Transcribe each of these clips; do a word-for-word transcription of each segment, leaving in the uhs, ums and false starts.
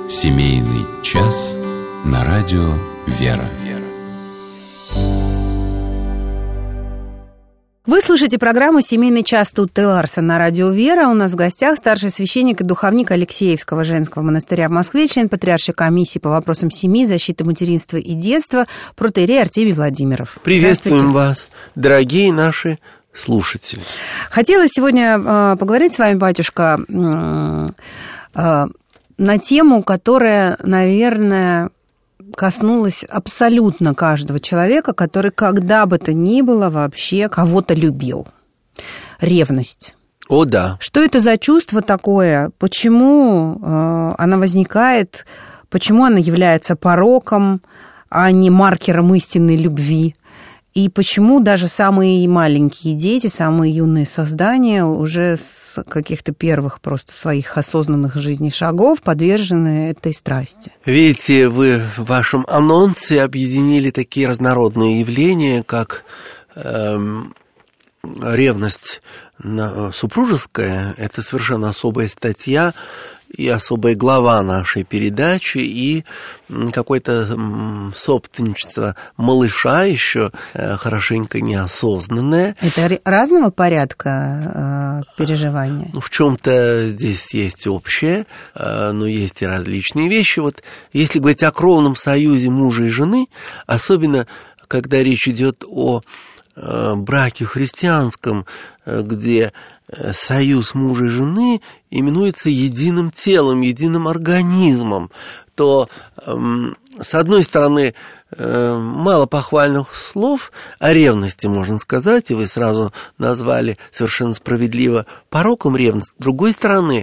Семейный час на радио «Вера». Вы слушаете программу «Семейный час» Тутте Ларсен на радио «Вера». У нас в гостях старший священник и духовник Алексеевского женского монастыря в Москве, член патриаршей комиссии по вопросам семьи, защиты материнства и детства, протоиерей Артемий Владимиров. Приветствуем вас, дорогие наши слушатели. Хотела сегодня э, поговорить с вами, батюшка, э, э, на тему, которая, наверное, коснулась абсолютно каждого человека, который когда бы то ни было вообще кого-то любил. Ревность. О, да. Что это за чувство такое? Почему э, она возникает? Почему она является пороком, а не маркером истинной любви? И почему даже самые маленькие дети, самые юные создания уже с каких-то первых просто своих осознанных жизней шагов подвержены этой страсти? Видите, вы в вашем анонсе объединили такие разнородные явления, как эм, ревность супружеская, это совершенно особая статья и особая глава нашей передачи, и какое-то собственничество малыша еще хорошенько неосознанное. Это разного порядка э, переживания? В чем-то здесь есть общее, но есть и различные вещи. Вот если говорить о кровном союзе мужа и жены, особенно когда речь идет о браке христианском, где союз мужа и жены именуется единым телом, единым организмом, то, с одной стороны, мало похвальных слов о ревности, можно сказать, и вы сразу назвали совершенно справедливо пороком ревность. С другой стороны,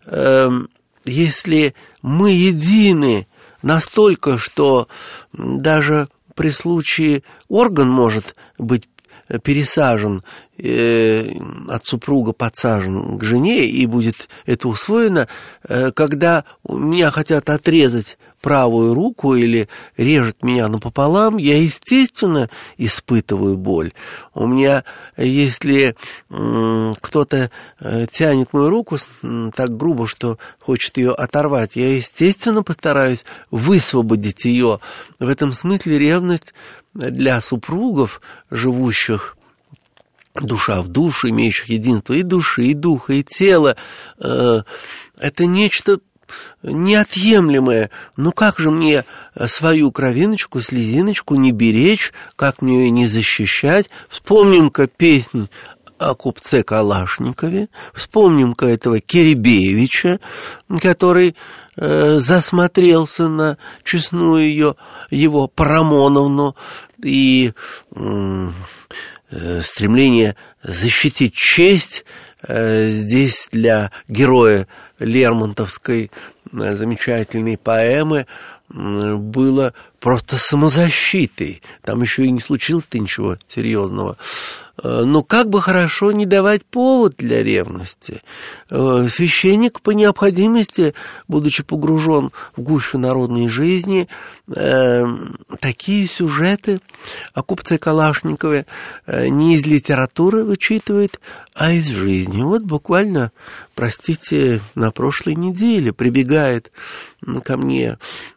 если мы едины настолько, что даже при случае орган может быть пересажен э, от супруга, подсажен к жене, и будет это усвоено, э, когда меня хотят отрезать правую руку или режет меня напополам, я, естественно, испытываю боль. У меня, если э, кто-то э, тянет мою руку э, так грубо, что хочет ее оторвать, я, естественно, постараюсь высвободить ее. В этом смысле ревность для супругов, живущих душа в душу, имеющих единство и души, и духа, и тела, э, это нечто неотъемлемое. Ну как же мне свою кровиночку, слезиночку не беречь, как мне ее не защищать? Вспомним-ка песнь о купце Калашникове, вспомним-ка этого Киребеевича, который э, засмотрелся на честную ее, его Парамоновну, и э, э, стремление защитить честь э, здесь для героя Лермонтовской э, замечательной поэмы э, было просто самозащитой. Там еще и не случилось-то ничего серьезного. Но как бы хорошо не давать повод для ревности. Священник по необходимости, будучи погружен в гущу народной жизни, такие сюжеты о купце Калашникове не из литературы вычитывает, а из жизни. Вот буквально, простите, на прошлой неделе прибегает ко мне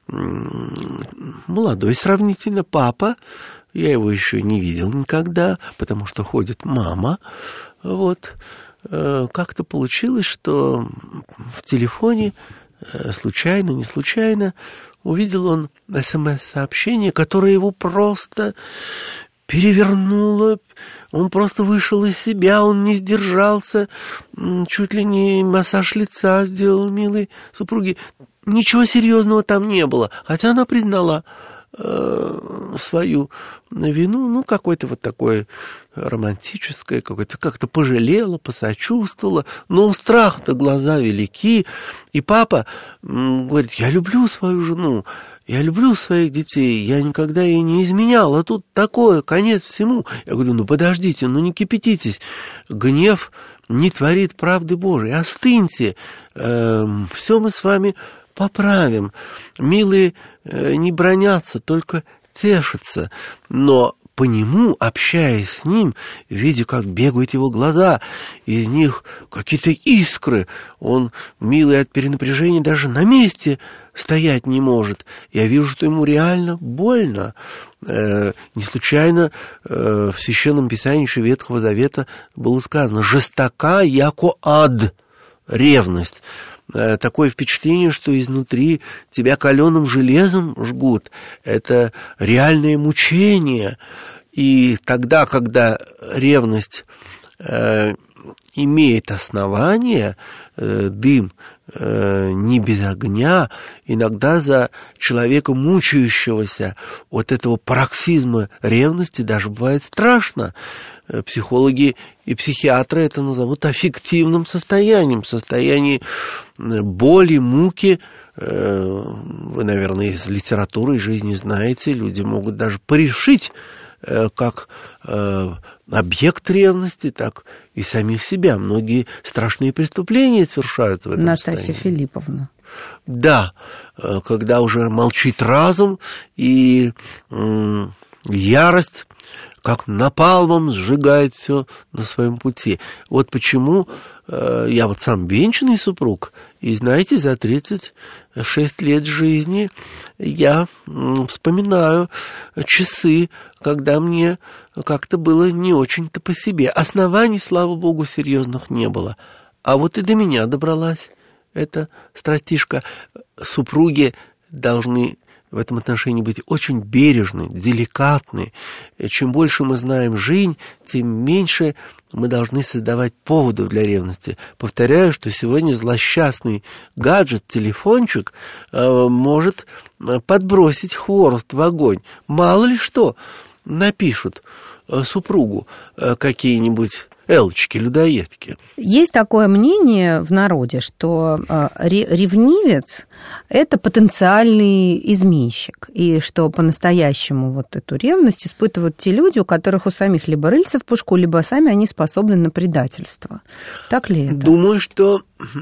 молодой сравнительно папа. Я его еще не видел никогда, потому что ходит мама. Вот. Как-то получилось, что в телефоне, случайно, не случайно, увидел он смс-сообщение, которое его просто перевернуло. Он просто вышел из себя, он не сдержался, чуть ли не массаж лица сделал милой супруге. Ничего серьезного там не было, хотя она признала свою вину, ну, какое-то вот такое романтическое, какое-то как-то пожалела, посочувствовала, но у страха-то глаза велики, и папа говорит: я люблю свою жену, я люблю своих детей, я никогда ей не изменял, а тут такое, конец всему. Я говорю: ну, подождите, ну, не кипятитесь, гнев не творит правды Божией, остыньте, э, все мы с вами поправим. Милые э, не бранятся, только тешатся. Но по нему, общаясь с ним, видя, как бегают его глаза, из них какие-то искры, он, милый от перенапряжения, даже на месте стоять не может. Я вижу, что ему реально больно. Э, не случайно э, в Священном Писании еще Ветхого Завета было сказано «жестока, яко ад», ревность. Э, такое впечатление, что изнутри тебя каленым железом жгут. Это реальное мучение. И тогда, когда ревность э, имеет основание, э, дым э, не без огня, иногда за человека, мучающегося от этого пароксизма ревности, даже бывает страшно. Психологи и психиатры это назовут аффективным состоянием, состоянием боли, муки. Вы, наверное, из литературы и жизни знаете, люди могут даже порешить как объект ревности, так и самих себя. Многие страшные преступления совершаются в этом Настасья состоянии. Филипповна. Да, когда уже молчит разум, и м, ярость как напалмом сжигает все на своем пути. Вот почему э, я вот сам венчанный супруг, и, знаете, за тридцать шесть лет жизни я м, вспоминаю часы, когда мне как-то было не очень-то по себе. Оснований, слава богу, серьезных не было. А вот и до меня добралась эта страстишка. Супруги должны в этом отношении быть очень бережны, деликатны. Чем больше мы знаем жизнь, тем меньше мы должны создавать поводов для ревности. Повторяю, что сегодня злосчастный гаджет, телефончик, может подбросить хворост в огонь. Мало ли что напишут супругу какие-нибудь элочки-людоедки. Есть такое мнение в народе, что ревнивец – это потенциальный изменщик, и что по-настоящему вот эту ревность испытывают те люди, у которых у самих либо рыльца в пушку, либо сами они способны на предательство. Так ли это? Думаю, что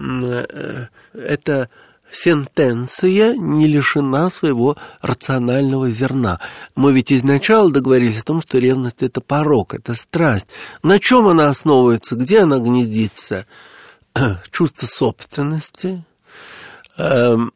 это сентенция не лишена своего рационального зерна. Мы ведь изначально договорились о том, что ревность – это порок, это страсть. На чем она основывается? Где она гнездится? Чувство собственности. Затем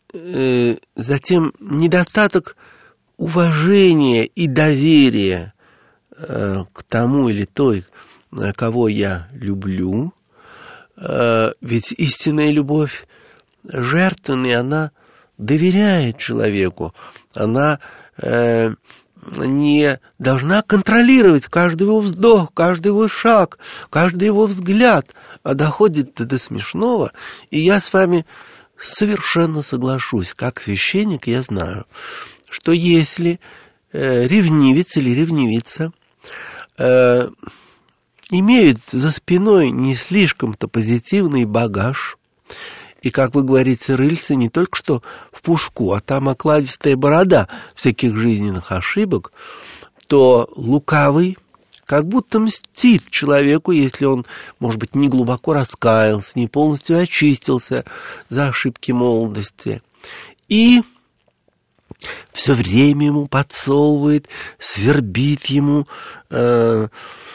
недостаток уважения и доверия к тому или той, кого я люблю. Ведь истинная любовь жертвенная, она доверяет человеку, она э, не должна контролировать каждый его вздох, каждый его шаг, каждый его взгляд, а доходит до смешного. И я с вами совершенно соглашусь, как священник я знаю, что если э, ревнивец или ревнивица э, имеют за спиной не слишком-то позитивный багаж, и, как вы говорите, рыльце не только что в пушку, а там окладистая борода всяких жизненных ошибок, то лукавый как будто мстит человеку, если он, может быть, не глубоко раскаялся, не полностью очистился за ошибки молодости. И все время ему подсовывает, свербит ему э,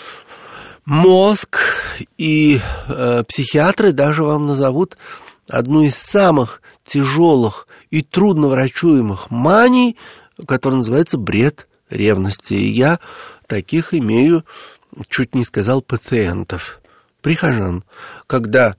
мозг, и э, психиатры даже вам назовут одну из самых тяжелых и трудно врачуемых маний, которая называется бред ревности. И я таких имею, чуть не сказал, пациентов, прихожан, когда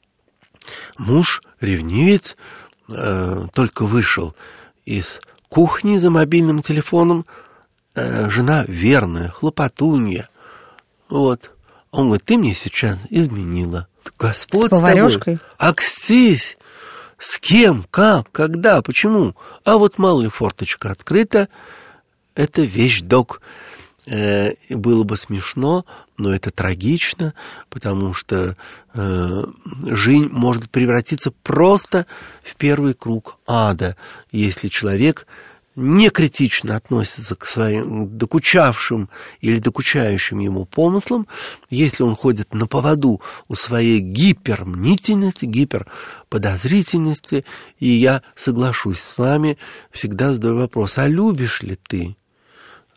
муж-ревнивец э, только вышел из кухни за мобильным телефоном, э, жена верная, хлопотунья, вот. Он говорит: ты мне сейчас изменила. Господь с поварёшкой? Акстись! С кем? Как? Когда? Почему? А вот мало ли, форточка открыта. Это вещдок. Э, было бы смешно, но это трагично, потому что э, жизнь может превратиться просто в первый круг ада, если человек не критично относится к своим докучавшим или докучающим ему помыслам, если он ходит на поводу у своей гипермнительности, гиперподозрительности. И я соглашусь с вами, всегда задаю вопрос: а любишь ли ты?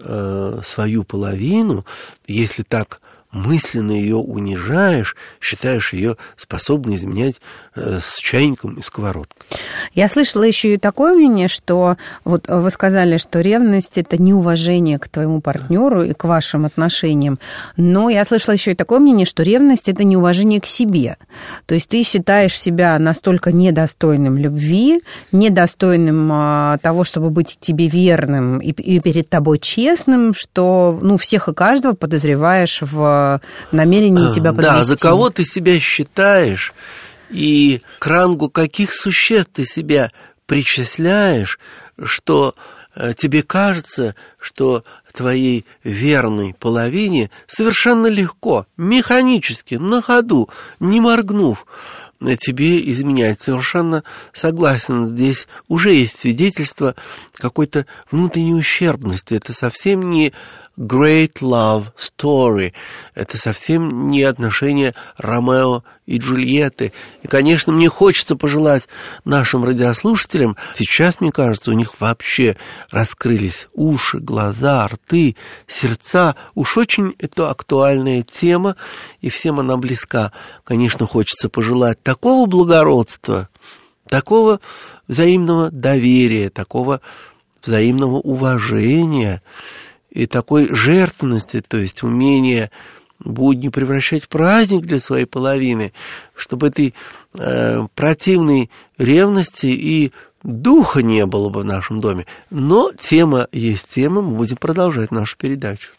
э, свою половину, если так мысленно ее унижаешь, считаешь ее способной изменять э, с чайником и сковородкой. Я слышала еще и такое мнение, что вот вы сказали, что ревность – это неуважение к твоему партнеру и к вашим отношениям, но я слышала еще и такое мнение, что ревность – это неуважение к себе. То есть ты считаешь себя настолько недостойным любви, недостойным а, того, чтобы быть тебе верным и, и перед тобой честным, что ну, всех и каждого подозреваешь в намерении тебя подвести. Да, за кого ты себя считаешь и к рангу каких существ ты себя причисляешь, что тебе кажется, что твоей верной половине совершенно легко, механически, на ходу, не моргнув, тебе изменять. Совершенно согласен. Здесь уже есть свидетельство какой-то внутренней ущербности. Это совсем не great love story. Это совсем не отношения Ромео и Джульетты. И, конечно, мне хочется пожелать нашим радиослушателям, сейчас, мне кажется, у них вообще раскрылись уши, глаза, рты, сердца. Уж очень это актуальная тема, и всем она близка. Конечно, хочется пожелать такого благородства, такого взаимного доверия, такого взаимного уважения и такой жертвенности, то есть умения будни превращать в праздник для своей половины, чтобы этой э, противной ревности и духа не было бы в нашем доме. Но тема есть тема, мы будем продолжать нашу передачу.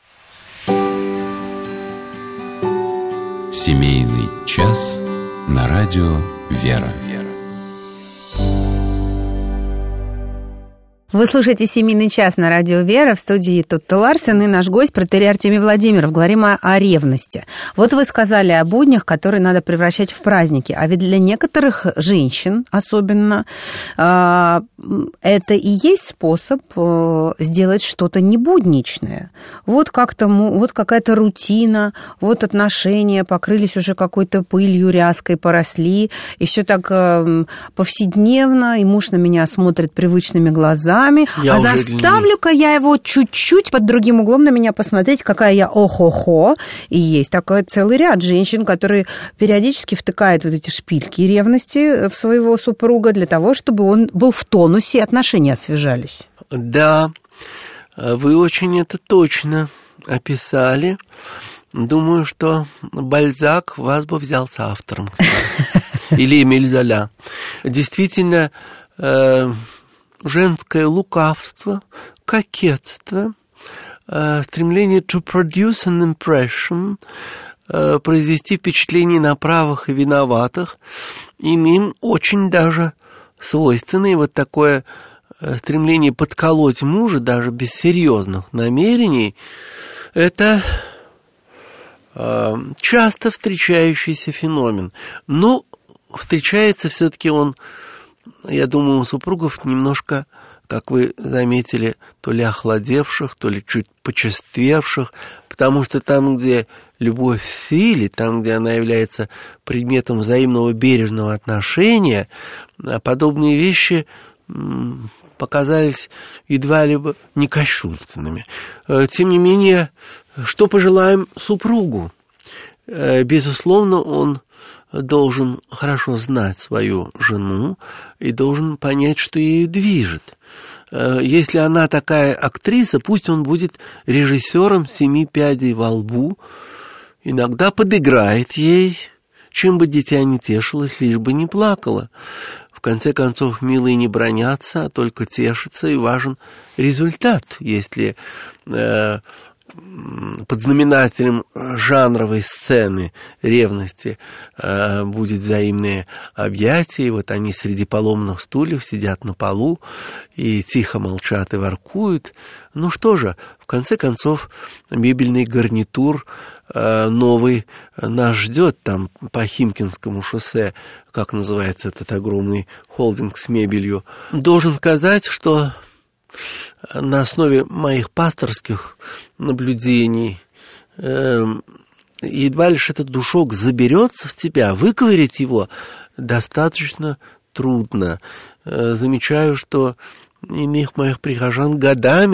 Семейный час на радио «Вера». Вы слушаете «Семейный час» на радио «Вера», в студии Тутта Ларсен и наш гость, протоиерей Артемий Владимиров. Говорим о, о ревности. Вот вы сказали о буднях, которые надо превращать в праздники. А ведь для некоторых женщин особенно э, это и есть способ э, сделать что-то небудничное. Вот как-то, вот какая-то рутина, вот отношения покрылись уже какой-то пылью, ряской, поросли, и все так э, повседневно, и муж на меня смотрит привычными глазами. Я а заставлю-ка я его чуть-чуть под другим углом на меня посмотреть, какая я охо-хо. И есть такой целый ряд женщин, которые периодически втыкают вот эти шпильки ревности в своего супруга для того, чтобы он был в тонусе и отношения освежались. Да, вы очень это точно описали. Думаю, что Бальзак вас бы взял с автором, или Эмиль Золя. Действительно, женское лукавство, кокетство, э, стремление to produce an impression, э, произвести впечатление на правых и виноватых, иным очень даже свойственно и вот такое э, стремление подколоть мужа даже без серьезных намерений. Это э, часто встречающийся феномен. Но встречается все-таки он, я думаю, у супругов немножко, как вы заметили, то ли охладевших, то ли чуть почерствевших, потому что там, где любовь в силе, там, где она является предметом взаимного бережного отношения, подобные вещи показались едва ли бы не кощунственными. Тем не менее, что пожелаем супругу? Безусловно, он должен хорошо знать свою жену и должен понять, что ею движет. Если она такая актриса, пусть он будет режиссером «Семи пядей во лбу», иногда подыграет ей, чем бы дитя не тешилось, лишь бы не плакало. В конце концов, милые не бранятся, а только тешатся, и важен результат. Если э, под знаменателем жанровой сцены ревности э, будет взаимное объятие, и вот они среди поломных стульев сидят на полу и тихо молчат и воркуют. Ну что же, в конце концов, мебельный гарнитур э, новый нас ждет там по Химкинскому шоссе, как называется этот огромный холдинг с мебелью. Должен сказать, что на основе моих пасторских наблюдений э, едва лишь этот душок заберется в тебя, выковырять его достаточно трудно. Э, замечаю, что иных моих прихожан годами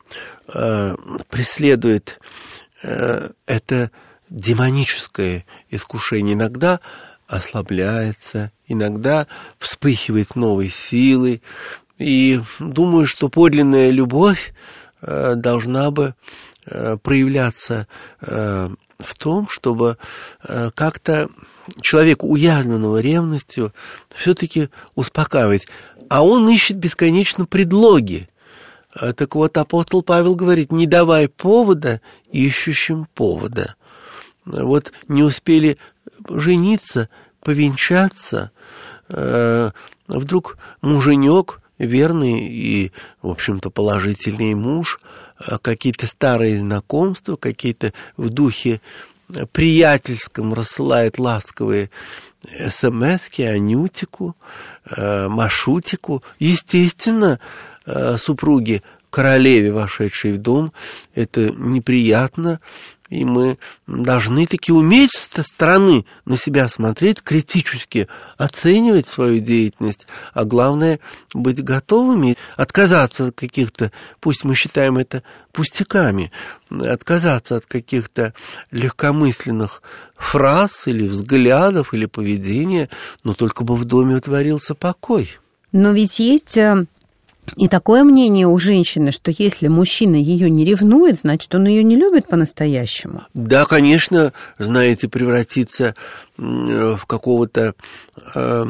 э, преследует э, это демоническое искушение. Иногда ослабляется, иногда вспыхивает новой силой. И думаю, что подлинная любовь э, должна бы э, проявляться э, в том, чтобы э, как-то человека, уязвленного ревностью, все-таки успокаивать. А он ищет бесконечно предлоги. Так вот, апостол Павел говорит: не давай повода ищущим повода. Вот не успели жениться, повенчаться, вдруг муженек, верный и, в общем-то, положительный муж, какие-то старые знакомства, какие-то в приятельском рассылает ласковые смс-ки Анютику, Машутику. Естественно, супруги королеве, вошедшей в дом, это неприятно, и мы должны таки уметь со стороны на себя смотреть, критически оценивать свою деятельность, а главное быть готовыми отказаться от каких-то, пусть мы считаем это пустяками, отказаться от каких-то легкомысленных фраз или взглядов или поведения, но только бы в доме утворился покой. Но ведь есть и такое мнение у женщины, что если мужчина ее не ревнует, значит, он ее не любит по-настоящему. Да, конечно, знаете, превратиться в какого-то э,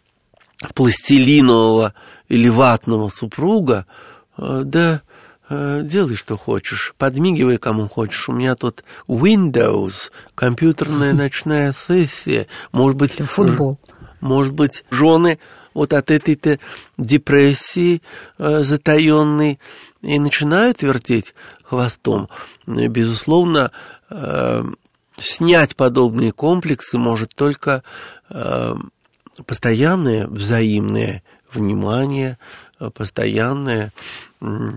пластилинового или ватного супруга, э, да, э, делай, что хочешь, подмигивай, кому хочешь. У меня тут Windows, компьютерная ночная сессия, может быть... Футбол. Может быть, жены... вот от этой-то депрессии э, затаенной и начинают вертеть хвостом. Безусловно, э, снять подобные комплексы может только э, постоянное взаимное внимание, постоянная э,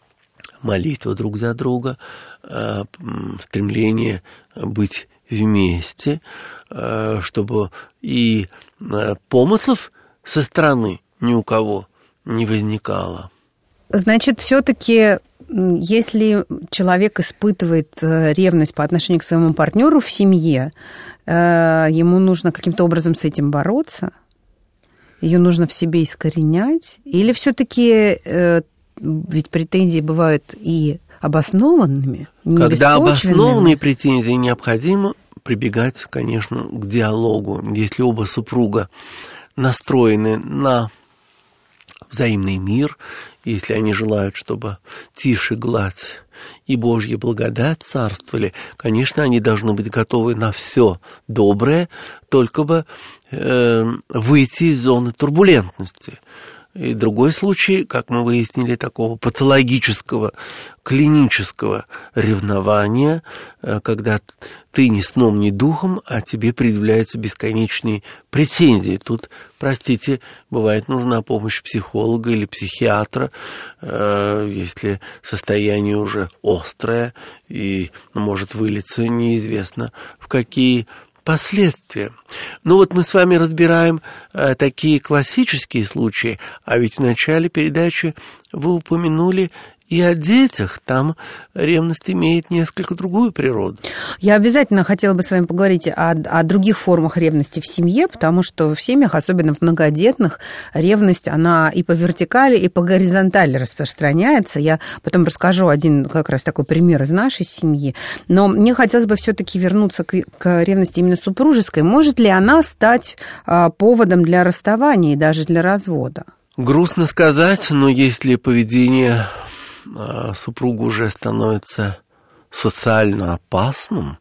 молитва друг за друга, э, стремление быть вместе, э, чтобы и э, помыслов со стороны ни у кого не возникало. Значит, все-таки, если человек испытывает ревность по отношению к своему партнеру в семье, ему нужно каким-то образом с этим бороться? Ее нужно в себе искоренять? Или все-таки, ведь претензии бывают и обоснованными, не Когда обоснованные претензии, необходимо прибегать, конечно, к диалогу. Если оба супруга настроены на взаимный мир, если они желают, чтобы тише гладь и Божья благодать царствовали, конечно, они должны быть готовы на все доброе, только бы э, выйти из зоны турбулентности. И другой случай, как мы выяснили, такого патологического, клинического ревнования, когда ты ни сном, ни духом, а тебе предъявляются бесконечные претензии. Тут, простите, бывает нужна помощь психолога или психиатра, если состояние уже острое и может вылиться неизвестно в какие последствия. Ну вот мы с вами разбираем э, такие классические случаи, а ведь в начале передачи вы упомянули и о детях. Там ревность имеет несколько другую природу. Я обязательно хотела бы с вами поговорить о, о других формах ревности в семье, потому что в семьях, особенно в многодетных, ревность, она и по вертикали, и по горизонтали распространяется. Я потом расскажу один как раз такой пример из нашей семьи. Но мне хотелось бы все-таки вернуться к, к ревности именно супружеской. Может ли она стать а, поводом для расставания и даже для развода? Грустно сказать, но если поведение супруга уже становится социально опасным,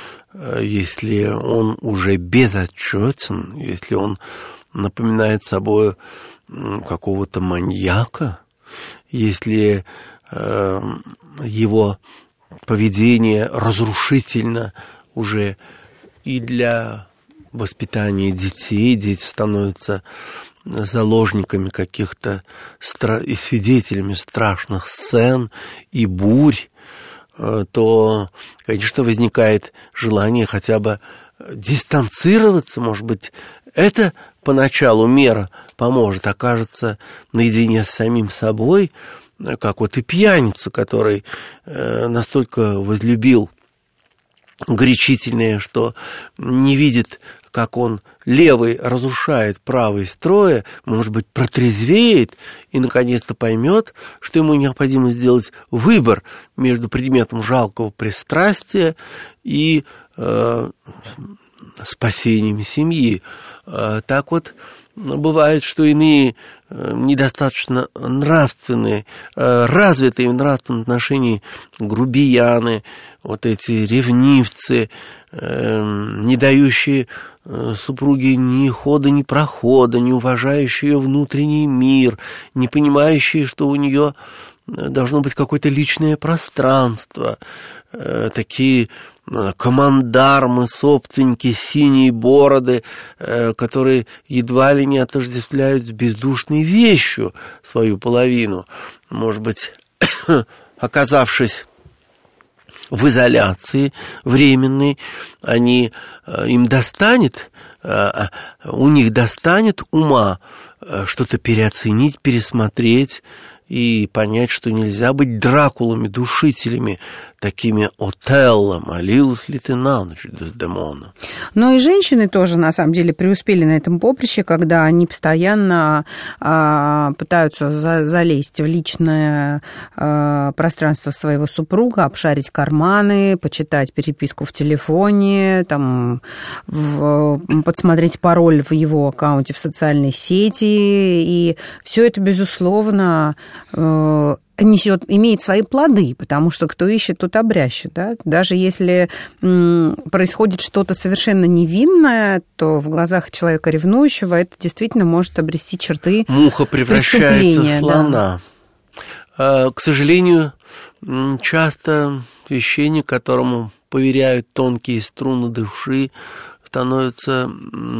если он уже безотчетен, если он напоминает собой какого-то маньяка, если э, его поведение разрушительно уже и для воспитания детей, дети становятся заложниками каких-то стра- и свидетелями страшных сцен и бурь, то, конечно, возникает желание хотя бы дистанцироваться. Может быть, это поначалу мера поможет, окажется наедине с самим собой, как вот и пьяница, который настолько возлюбил горячительное, что не видит, как он левый разрушает правый строя, может быть, протрезвеет и, наконец-то, поймет, что ему необходимо сделать выбор между предметом жалкого пристрастия и э, спасением семьи. Э, так вот, бывает, что иные недостаточно нравственные, развитые в нравственном отношении грубияны, вот эти ревнивцы, не дающие супруге ни хода, ни прохода, не уважающие ее внутренний мир, не понимающие, что у нее должно быть какое-то личное пространство, такие командармы, собственники, синие бороды, которые едва ли не отождествляют с бездушной вещью свою половину. Может быть, оказавшись в изоляции временной, они, им достанет, у них достанет ума что-то переоценить, пересмотреть и понять, что нельзя быть Дракулами, душителями, такими Отелло. Молилась ли ты на ночь, Дездемона? Но и женщины тоже, на самом деле, преуспели на этом поприще, когда они постоянно а, пытаются за, залезть в личное а, пространство своего супруга, обшарить карманы, почитать переписку в телефоне, там, в, подсмотреть пароль в его аккаунте в социальной сети. И все это, безусловно, несет, имеет свои плоды, потому что кто ищет, тот обрящет. Да? Даже если м, происходит что-то совершенно невинное, то в глазах человека ревнующего это действительно может обрести черты муха превращается в слона. Да. К сожалению, часто священник, которому поверяют тонкие струны души, становится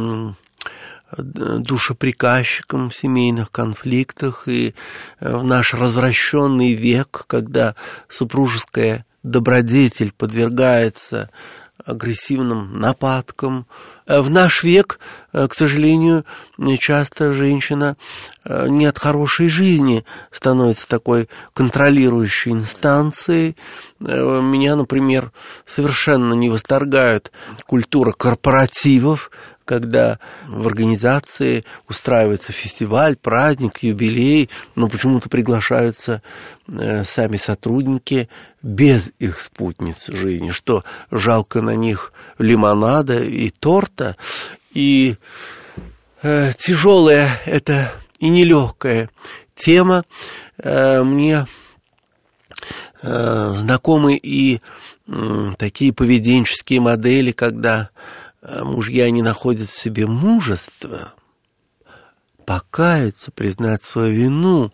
душеприказчиком в семейных конфликтах, и в наш развращенный век, когда супружеская добродетель подвергается агрессивным нападкам, в наш век, к сожалению, часто женщина не от хорошей жизни становится такой контролирующей инстанцией. Меня, например, совершенно не восторгает культура корпоративов, когда в организации устраивается фестиваль, праздник, юбилей, но почему-то приглашаются э, сами сотрудники без их спутниц жизни, что жалко на них лимонада и торта. И э, тяжелая это и нелегкая тема. Э, мне э, знакомы и э, такие поведенческие модели, когда мужья не находят в себе мужества покаяться, признать свою вину.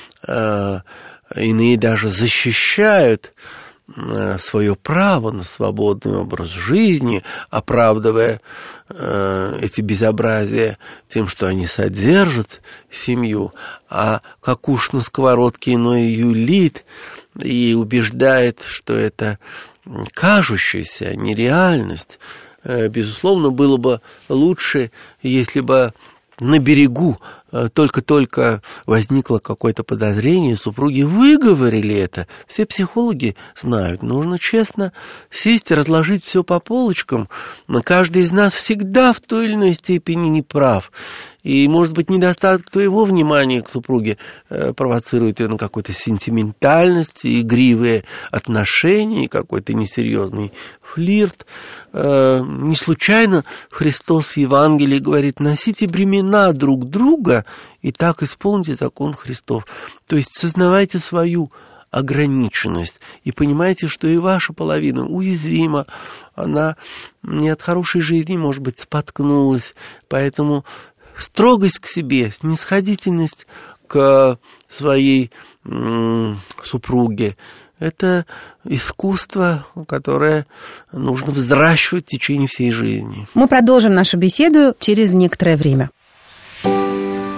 Иные даже защищают свое право на свободный образ жизни, оправдывая эти безобразия тем, что они содержат семью, а как уж на сковородке иной юлит и убеждает, что это кажущаяся нереальность. Безусловно, было бы лучше, если бы на берегу только-только возникло какое-то подозрение, супруги выговорили это. Все психологи знают, нужно честно сесть и разложить все по полочкам. Но каждый из нас всегда в той или иной степени неправ. И, может быть, недостаток твоего внимания к супруге э, провоцирует ее на какую-то сентиментальность, игривые отношения, какой-то несерьезный флирт. Э, не случайно Христос в Евангелии говорит: носите бремена друг друга, и так исполните закон Христов. То есть сознавайте свою ограниченность и понимаете, что и ваша половина уязвима, она не от хорошей жизни, может быть, споткнулась, поэтому строгость к себе, снисходительность к своей м- супруге – это искусство, которое нужно взращивать в течение всей жизни. Мы продолжим нашу беседу через некоторое время.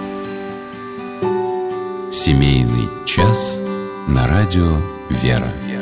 Семейный час на радио «Вера».